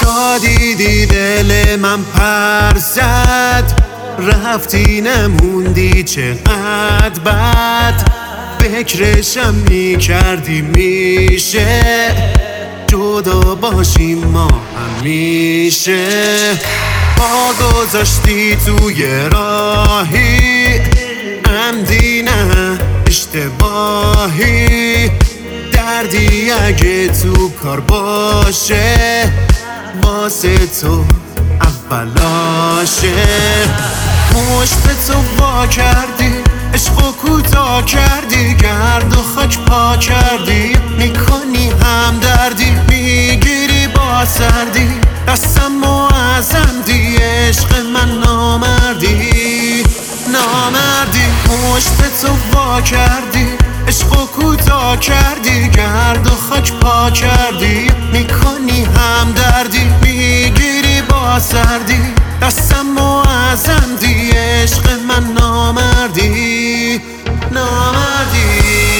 تا دیدی دل من پر زد، رفتی نموندی چقدر بد. فکرشم میکردی میشه جدا باشیم ما همیشه. پا گذاشتی توی راهی، عمدی نه اشتباهی. دردی اگه تو کار باشه واسه تو اولاشه. مشت تو وا کردی، عشق و کوتا کردی، گرد و خاک پا کردی. میکنی هم دردی، میگیری با سردی، دستم و ازندی. عشق من نامردی نامردی. مشت تو وا کردی، عشق و کوتا کردی، گرد و خاک پا کردی. میکنی هم دردی، میگیری با سردی، دستم و ازندی. عشق من نامردی نامردی.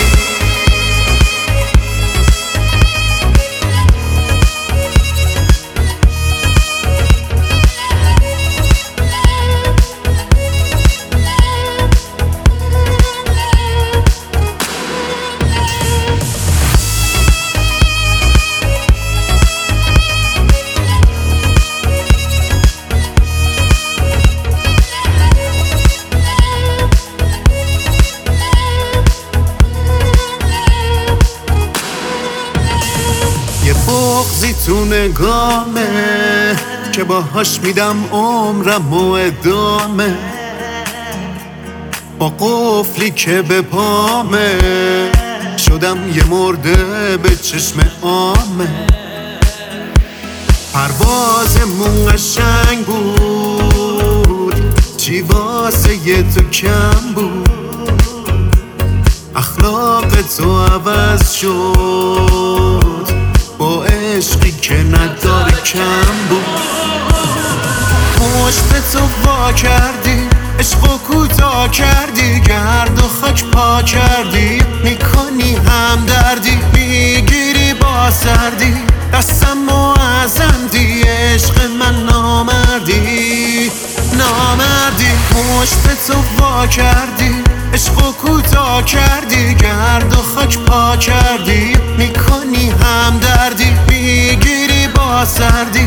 یه بغضی تو نگامه که باهاش میدم عمرم و ادامه. با قفلی که به پامه شدم یه مرده به چشم عامه. پروازمون قشنگ بود، چی واسه یه تو کم بود. اخلاق تو عوض شد با عشقی که نداره کم بود. مشت تو وا کردی، عشق و کوتا کردی، گرد و خاک پا کردی. میکنی هم دردی، میگیری با سردی، دستم و ازندی. عشق من نامردی نامردی. مشت تو وا کردی، عشق و کوتا کردی، گرد و خاک پا کردی. میکنی هم دردی، میگیری با سردی،